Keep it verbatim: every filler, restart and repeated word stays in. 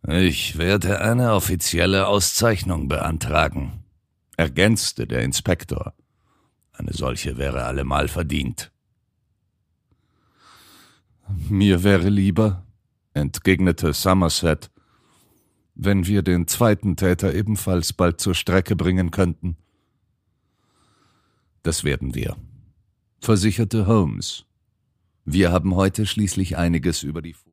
Ich werde eine offizielle Auszeichnung beantragen, ergänzte der Inspektor. Eine solche wäre allemal verdient. Mir wäre lieber, entgegnete Somerset, wenn wir den zweiten Täter ebenfalls bald zur Strecke bringen könnten. Das werden wir, versicherte Holmes. Wir haben heute schließlich einiges über die